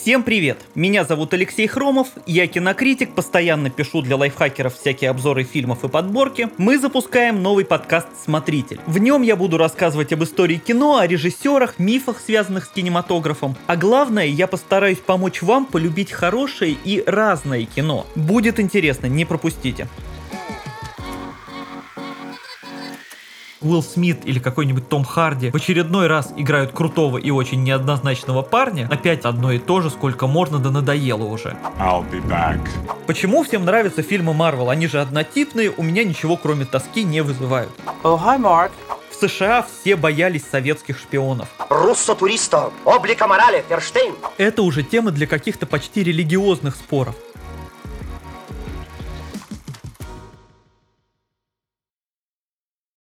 Всем привет! Меня зовут Алексей Хромов, я кинокритик, постоянно пишу для лайфхакеров всякие обзоры фильмов и подборки. Мы запускаем новый подкаст «Смотритель». В нем я буду рассказывать об истории кино, о режиссерах, мифах, связанных с кинематографом. А главное, я постараюсь помочь вам полюбить хорошее и разное кино. Будет интересно, не пропустите. Уилл Смит или какой-нибудь Том Харди в очередной раз играют крутого и очень неоднозначного парня. Опять одно и то же, сколько можно, да надоело уже. I'll be back. Почему всем нравятся фильмы Марвел? Они же однотипные, у меня ничего кроме тоски не вызывают. Oh, hi, Mark. В США все боялись советских шпионов. Руссо-туристо, облика морали, Ферштейн. Это уже тема для каких-то почти религиозных споров.